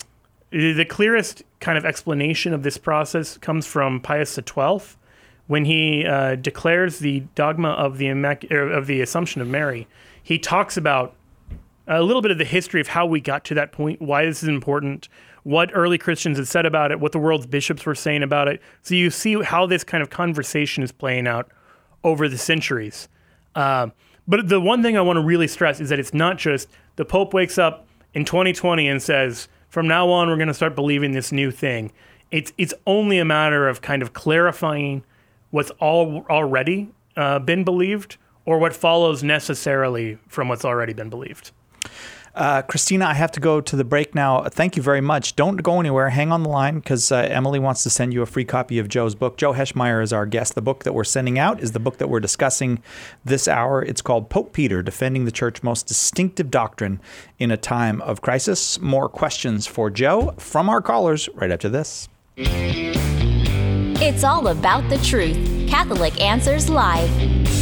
the clearest kind of explanation of this process comes from Pius the twelfth, when he uh, declares the dogma of the Immac- of the Assumption of Mary. He talks about a little bit of the history of how we got to that point, why this is important, what early Christians had said about it, what the world's bishops were saying about it. So you see how this kind of conversation is playing out over the centuries. Uh, but the one thing I want to really stress is that it's not just the Pope wakes up in twenty twenty and says, from now on, we're going to start believing this new thing. It's it's only a matter of kind of clarifying what's all already uh, been believed or what follows necessarily from what's already been believed. Uh, Christina, I have to go to the break now. Thank you very much. Don't go anywhere. Hang on the line because uh, Emily wants to send you a free copy of Joe's book. Joe Heschmeyer is our guest. The book that we're sending out is the book that we're discussing this hour. It's called Pope Peter, Defending the Church's Most Distinctive Doctrine in a Time of Crisis. More questions for Joe from our callers right after this. It's all about the truth. Catholic Answers Live.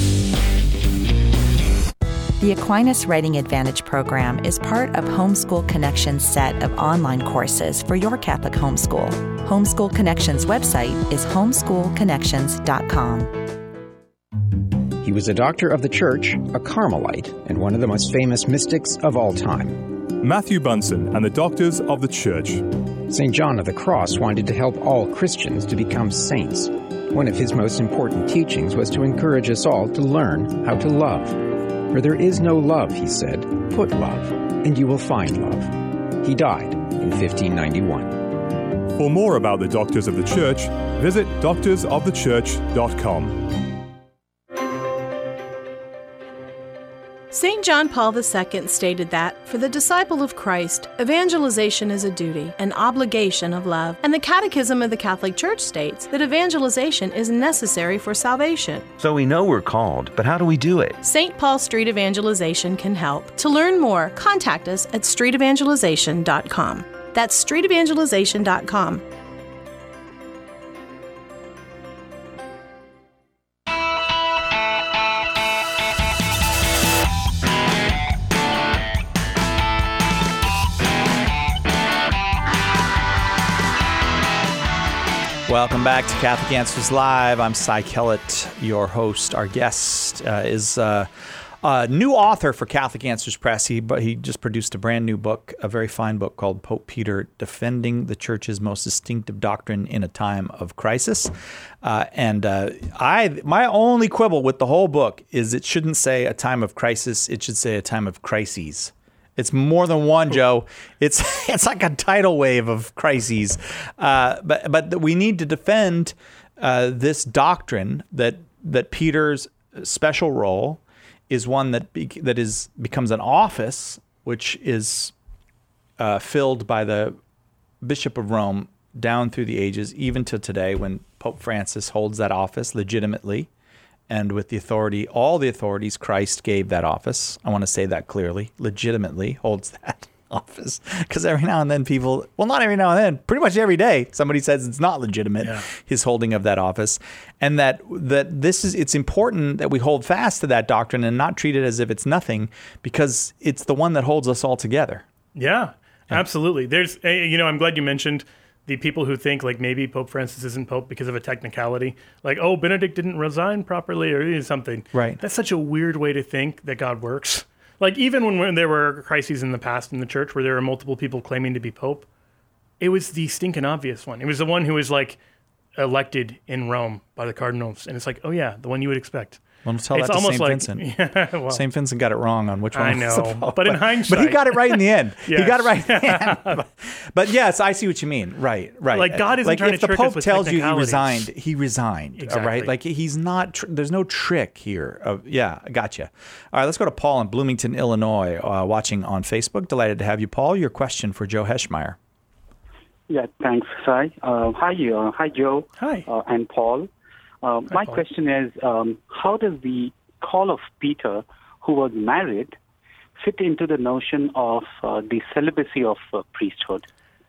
The Aquinas Writing Advantage program is part of Homeschool Connections' set of online courses for your Catholic homeschool. Homeschool Connections' website is homeschool connections dot com. He was a doctor of the church, a Carmelite, and one of the most famous mystics of all time. Matthew Bunson and the Doctors of the Church. Saint John of the Cross wanted to help all Christians to become saints. One of his most important teachings was to encourage us all to learn how to love. Where there is no love, he said, put love, and you will find love. He died in fifteen ninety-one. For more about the Doctors of the Church, visit doctors of the church dot com. Saint John Paul the Second stated that, for the disciple of Christ, evangelization is a duty, an obligation of love, and the Catechism of the Catholic Church states that evangelization is necessary for salvation. So we know we're called, but how do we do it? Saint Paul Street Evangelization can help. To learn more, contact us at street evangelization dot com. That's street evangelization dot com. Welcome back to Catholic Answers Live. I'm Cy Kellett, your host. Our guest uh, is uh, a new author for Catholic Answers Press. He, but he just produced a brand new book, a very fine book called Pope Peter, Defending the Church's Most Distinctive Doctrine in a Time of Crisis. Uh, and uh, I, my only quibble with the whole book is it shouldn't say a time of crisis. It should say a time of crises. It's more than one, Joe. It's it's like a tidal wave of crises. Uh, but but we need to defend uh, this doctrine that that Peter's special role is one that be, that is becomes an office which is uh, filled by the Bishop of Rome down through the ages, even to today, when Pope Francis holds that office legitimately. And with the authority, all the authorities Christ gave that office. I want to say that clearly, legitimately holds that office. Because every now and then people, well, not every now and then, pretty much every day, somebody says it's not legitimate, yeah. his holding of that office. And that that this is, it's important that we hold fast to that doctrine and not treat it as if it's nothing, because it's the one that holds us all together. Yeah, yeah. Absolutely. There's, you know, I'm glad you mentioned the people who think like maybe Pope Francis isn't Pope because of a technicality, like, oh, Benedict didn't resign properly or something. Right. That's such a weird way to think that God works. Like even when, when there were crises in the past in the church where there were multiple people claiming to be Pope, it was the stinking obvious one. It was the one who was like elected in Rome by the cardinals. And it's like, oh yeah, the one you would expect. Well, tell it's that to Saint like, Vincent. Yeah, well, Saint Vincent got it wrong on which one. I know, was the Pope, but in hindsight, but he got it right in the end. Yes. He got it right in the end. But, but yes, I see what you mean. Right, right. Like God isn't like trying if to the trick us Pope with tells you he technicalities. resigned, he resigned. Exactly. All right, like he's not. Tr- there's no trick here. Of, yeah, I gotcha. All right, let's go to Paul in Bloomington, Illinois, uh, watching on Facebook. Delighted to have you, Paul. Your question for Joe Heschmeyer. Yeah, thanks, Cy. Uh, hi, uh, hi, Joe. Hi. Uh, and Paul. Uh, hi, my Paul. question is, um, how does the call of Peter, who was married, fit into the notion of uh, the celibacy of uh, priesthood?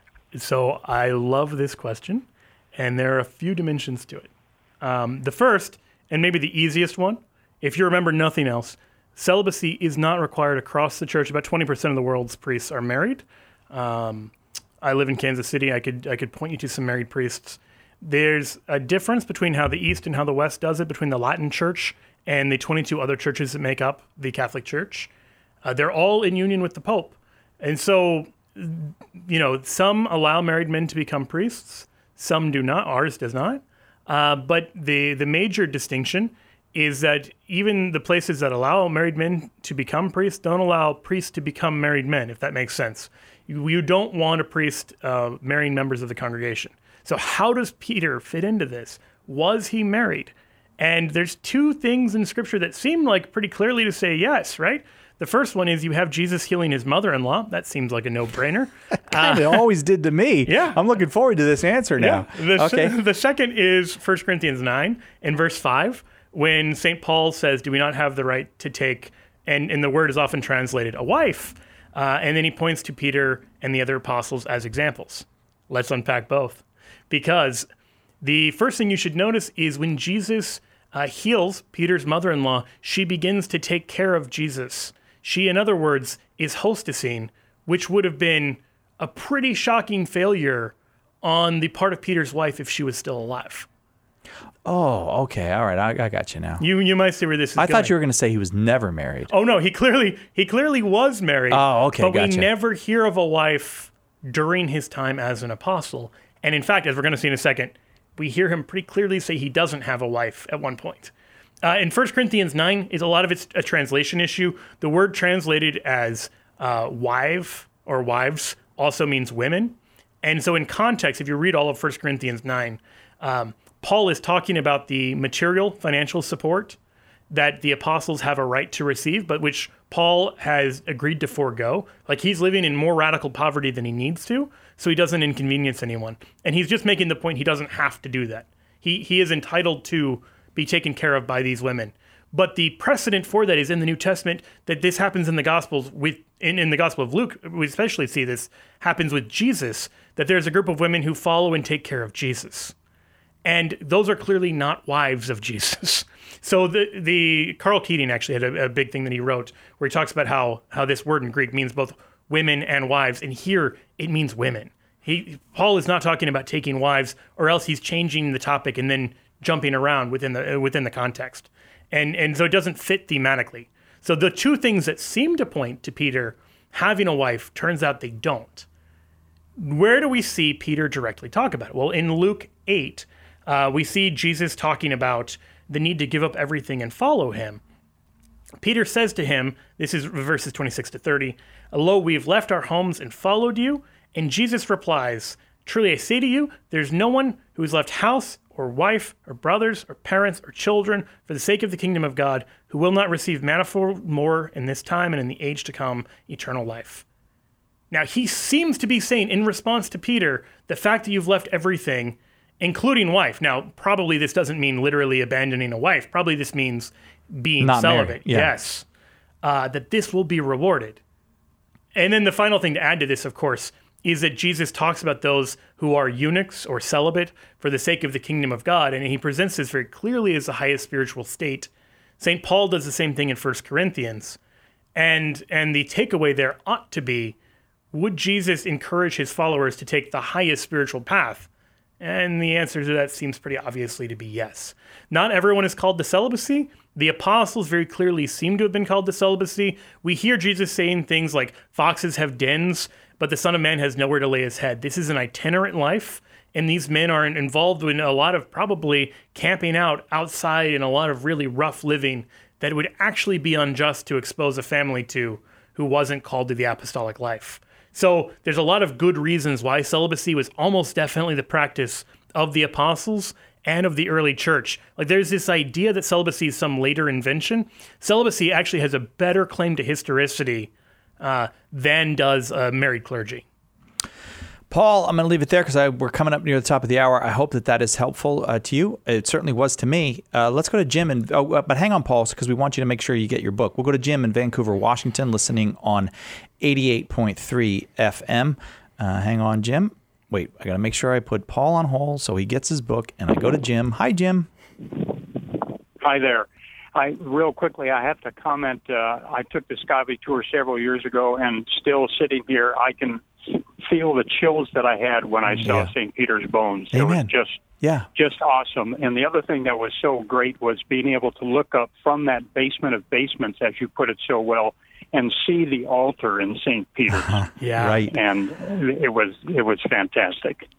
So I love this question, and there are a few dimensions to it. Um, the first, and maybe the easiest one, if you remember nothing else, celibacy is not required across the church. About twenty percent of the world's priests are married. Um, I live in Kansas City. I could I could point you to some married priests. There's a difference between how the East and how the West does it, between the Latin Church and the twenty-two other churches that make up the Catholic Church. Uh, they're all in union with the Pope. And so, you know, some allow married men to become priests. Some do not. Ours does not. Uh, but the, the major distinction is that even the places that allow married men to become priests don't allow priests to become married men, if that makes sense. You, you don't want a priest uh, marrying members of the congregation. So how does Peter fit into this? Was he married? And there's two things in Scripture that seem like pretty clearly to say yes, right? The first one is you have Jesus healing his mother-in-law. That seems like a no-brainer. kind of uh, always did to me. Yeah. I'm looking forward to this answer now. Yeah. The, okay. The second is First Corinthians nine in verse five, when Saint Paul says, do we not have the right to take, and, and the word is often translated, a wife. Uh, and then he points to Peter and the other apostles as examples. Let's unpack both. Because the first thing you should notice is when Jesus uh, heals Peter's mother-in-law, she begins to take care of Jesus. She, in other words, is hostessing, which would have been a pretty shocking failure on the part of Peter's wife if she was still alive. Oh, okay. All right. I, I got you now. You you might see where this is I going. thought you were going to say he was never married. Oh, no. He clearly he clearly was married. Oh, okay. But gotcha. we never hear of a wife during his time as an apostle. And in fact, as we're going to see in a second, we hear him pretty clearly say he doesn't have a wife at one point. Uh, in First Corinthians nine, is a lot of it's a translation issue. The word translated as uh, wife or wives also means women. And so in context, if you read all of First Corinthians nine, um, Paul is talking about the material financial support that the apostles have a right to receive, but which Paul has agreed to forego. Like he's living in more radical poverty than he needs to, so he doesn't inconvenience anyone. And he's just making the point he doesn't have to do that. He he is entitled to be taken care of by these women. But the precedent for that is in the New Testament that this happens in the Gospels. With in, in the Gospel of Luke, we especially see this happens with Jesus, that there's a group of women who follow and take care of Jesus. And those are clearly not wives of Jesus. So the the Carl Keating actually had a, a big thing that he wrote where he talks about how how this word in Greek means both women and wives, and here it means women. He Paul is not talking about taking wives, or else he's changing the topic and then jumping around within the uh, within the context, and and so it doesn't fit thematically. So the two things that seem to point to Peter having a wife turns out they don't. Where do we see Peter directly talk about it? Well, in Luke eight, uh, we see Jesus talking about the need to give up everything and follow him. Peter says to him, this is verses twenty-six to thirty, "Lo, we've left our homes and followed you." And Jesus replies, "Truly I say to you, there's no one who has left house or wife or brothers or parents or children for the sake of the kingdom of God who will not receive manifold more in this time and in the age to come eternal life." Now, he seems to be saying in response to Peter, the fact that you've left everything, including wife. Now, probably this doesn't mean literally abandoning a wife. Probably this means being Not celibate. married, yeah. Yes. Uh, that this will be rewarded. And then the final thing to add to this, of course, is that Jesus talks about those who are eunuchs or celibate for the sake of the kingdom of God, and he presents this very clearly as the highest spiritual state. Saint Paul does the same thing in First Corinthians, and and the takeaway there ought to be, would Jesus encourage his followers to take the highest spiritual path? And the answer to that seems pretty obviously to be yes. Not everyone is called to celibacy. The apostles very clearly seem to have been called to celibacy. We hear Jesus saying things like, foxes have dens, but the Son of Man has nowhere to lay his head. This is an itinerant life, and these men are involved in a lot of probably camping out outside and a lot of really rough living that would actually be unjust to expose a family to who wasn't called to the apostolic life. So there's a lot of good reasons why celibacy was almost definitely the practice of the apostles and of the early church. Like there's this idea that celibacy is some later invention. Celibacy actually has a better claim to historicity uh, than does uh, married clergy. Paul, I'm going to leave it there because we're coming up near the top of the hour. I hope that that is helpful uh, to you. It certainly was to me. Uh, let's go to Jim. And oh, uh, but hang on, Paul, because we want you to make sure you get your book. We'll go to Jim in Vancouver, Washington, listening on eighty-eight point three F M. Uh, hang on, Jim. Wait, I got to make sure I put Paul on hold so he gets his book. And I go to Jim. Hi, Jim. Hi there. I real quickly, I have to comment. Uh, I took the Scavi tour several years ago, and still sitting here, I can feel the chills that I had when I saw Yeah. Saint Peter's bones. Amen. It was just Yeah. just awesome. And the other thing that was so great was being able to look up from that basement of basements, as you put it so well, and see the altar in Saint Peter's. Yeah. Right. And it was it was fantastic.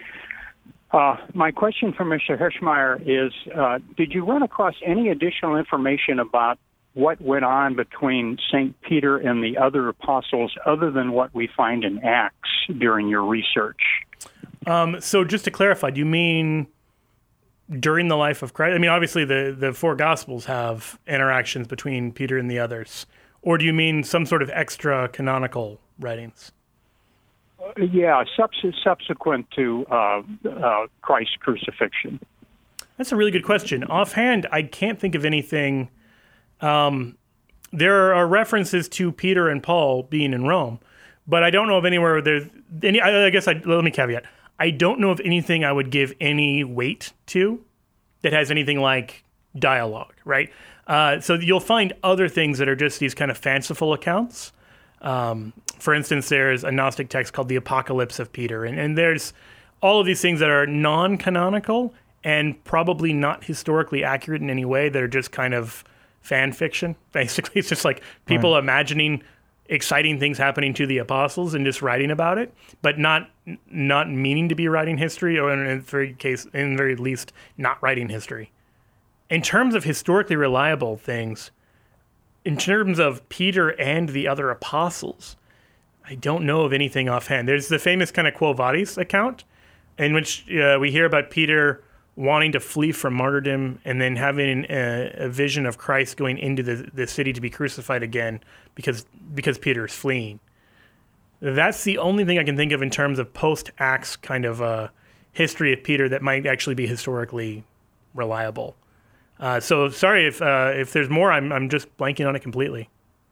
Uh, my question for Mister Heschmeyer is, uh, did you run across any additional information about what went on between Saint Peter and the other apostles other than what we find in Acts during your research? Um, so just to clarify, do you mean during the life of Christ? I mean, obviously the, the four Gospels have interactions between Peter and the others. Or do you mean some sort of extra canonical writings? Yeah, subs- subsequent to uh, uh, Christ's crucifixion. That's a really good question. Offhand, I can't think of anything. Um, there are references to Peter and Paul being in Rome, but I don't know of anywhere there's any. I, I guess I, let me caveat. I don't know of anything I would give any weight to that has anything like dialogue, right? Uh, so you'll find other things that are just these kind of fanciful accounts. Um, for instance, there's a Gnostic text called the Apocalypse of Peter, and, and there's all of these things that are non-canonical and probably not historically accurate in any way, that are just kind of fan fiction. Basically, it's just like people Right. imagining exciting things happening to the apostles and just writing about it, but not not meaning to be writing history, or in the very case, in the very least, not writing history. In terms of historically reliable things, in terms of Peter and the other apostles, I don't know of anything offhand. There's the famous kind of Quo Vadis account, in which uh, we hear about Peter wanting to flee from martyrdom and then having a, a vision of Christ going into the, the city to be crucified again because because Peter is fleeing. That's the only thing I can think of in terms of post-Acts kind of uh, history of Peter that might actually be historically reliable. Uh, so sorry if uh, if there's more, I'm I'm just blanking on it completely.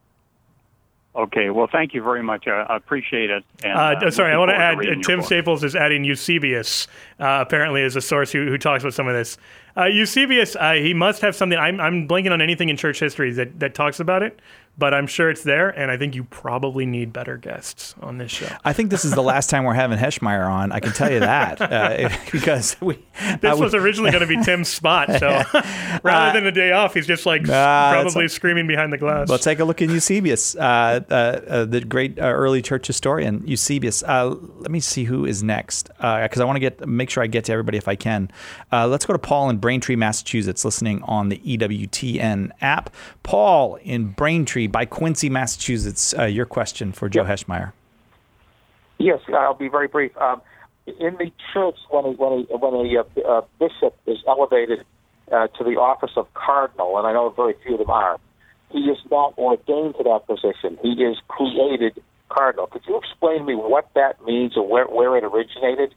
Okay, well, thank you very much. I, I appreciate it. And, Uh, uh, sorry, I looking want to forward add, reading uh, your Tim book. Staples is adding Eusebius, uh, apparently as a source who, who talks about some of this. Uh, Eusebius, uh, he must have something, I'm, I'm blanking on anything in church history that, that talks about it, but I'm sure it's there, and I think you probably need better guests on this show. I think this is the last time we're having Heschmeyer on. I can tell you that uh, because we. This I was would- originally going to be Tim's spot, so rather than a day off, he's just like Nah, probably that's- screaming behind the glass. Well, take a look at Eusebius, uh, uh, uh, the great uh, early church historian, Eusebius. Uh, let me see who is next, because I want to get make sure I get to everybody if I can. Uh, let's go to Paul in Braintree, Massachusetts, listening on the E W T N app. Paul in Braintree by Quincy, Massachusetts. Uh, your question for Joe Heschmeyer. Yes, I'll be very brief. Um, in the church, when a, when a, when a, uh, uh, bishop is elevated uh, to the office of cardinal, and I know very few of them are, he is not ordained to that position. He is created cardinal. Could you explain to me what that means or where, where it originated?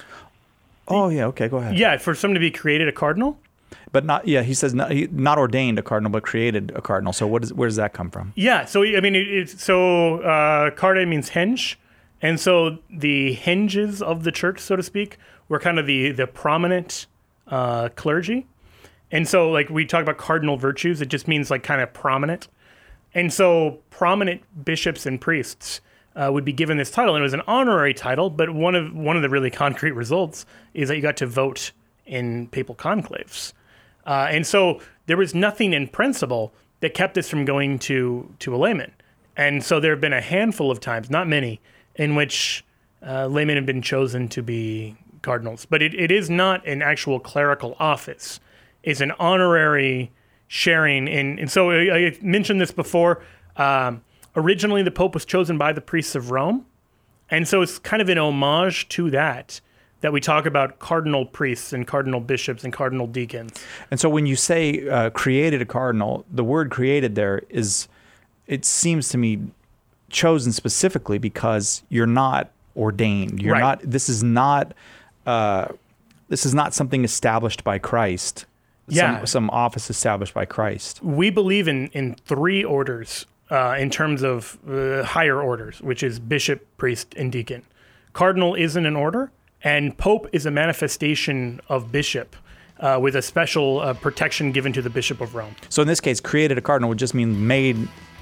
Oh, yeah. Okay, go ahead. Yeah, for someone to be created a cardinal? But not, yeah, he says not, he, not ordained a cardinal, but created a cardinal. So what is, where does that come from? Yeah, so I mean, it, it's so uh, carde means hinge, and so the hinges of the church, so to speak, were kind of the the prominent uh, clergy, and so like we talk about cardinal virtues, it just means like kind of prominent, and so prominent bishops and priests uh, would be given this title, and it was an honorary title, but one of one of the really concrete results is that you got to vote in papal conclaves. Uh, and so there was nothing in principle that kept this from going to, to a layman. And so there have been a handful of times, not many, in which uh, laymen have been chosen to be cardinals. But it, it is not an actual clerical office. It's an honorary sharing in. And so I, I mentioned this before. Um, originally, the Pope was chosen by the priests of Rome. And so it's kind of an homage to that. That we talk about cardinal priests and cardinal bishops and cardinal deacons. And so when you say uh, created a cardinal, the word created there is, it seems to me, chosen specifically because you're not ordained. You're Right. not, this is not, uh, this is not something established by Christ. Yeah. Some, some office established by Christ. We believe in, in three orders uh, in terms of uh, higher orders, which is bishop, priest, and deacon. Cardinal isn't an order. And Pope is a manifestation of bishop uh, with a special uh, protection given to the Bishop of Rome. So in this case, created a cardinal would just mean made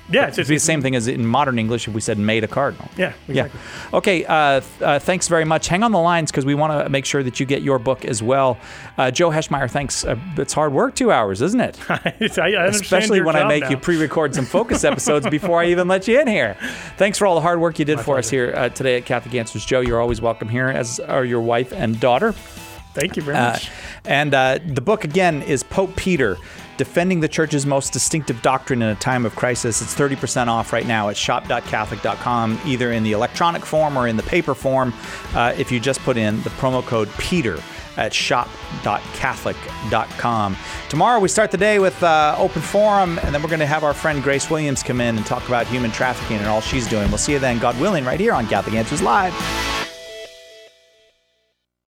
Yeah, it's It'd be the same thing as in modern English if we said made a cardinal. Yeah, exactly. Yeah. Okay, uh, th- uh, thanks very much. Hang on the lines because we want to make sure that you get your book as well. Uh, Joe Heschmeyer, thanks. Uh, it's hard work, two hours, isn't it? I, I understand Especially your when I job make now. you pre-record some Focus episodes before I even let you in here. Thanks for all the hard work you did My for pleasure. us here uh, today at Catholic Answers. Joe, you're always welcome here, as are your wife and daughter. Thank you very Uh, much. and uh, the book, again, is Pope Peter, Defending the Church's Most Distinctive Doctrine in a Time of Crisis. It's thirty percent off right now at shop dot catholic dot com, either in the electronic form or in the paper form, uh, if you just put in the promo code PETER at shop dot catholic dot com. Tomorrow we start the day with uh, Open Forum, and then we're going to have our friend Grace Williams come in and talk about human trafficking and all she's doing. We'll see you then, God willing, right here on Catholic Answers Live.